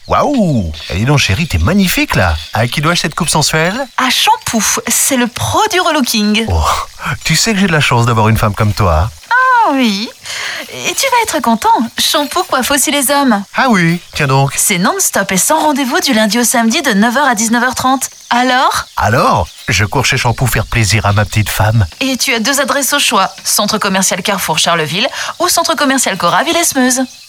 Waouh! Et dis donc chérie, t'es magnifique là. À qui dois-je cette coupe sensuelle? À Shampoo, c'est le pro du relooking. Oh, tu sais que j'ai de la chance d'avoir une femme comme toi. Ah oui. Et tu vas être content. Shampoo coiffe aussi les hommes. Ah oui, tiens donc. C'est non-stop et sans rendez-vous du lundi au samedi de 9h à 19h30. Alors, je cours chez Shampoo faire plaisir à ma petite femme. Et tu as 2 adresses au choix. Centre commercial Carrefour Charleville ou centre commercial Cora Villesmeuse.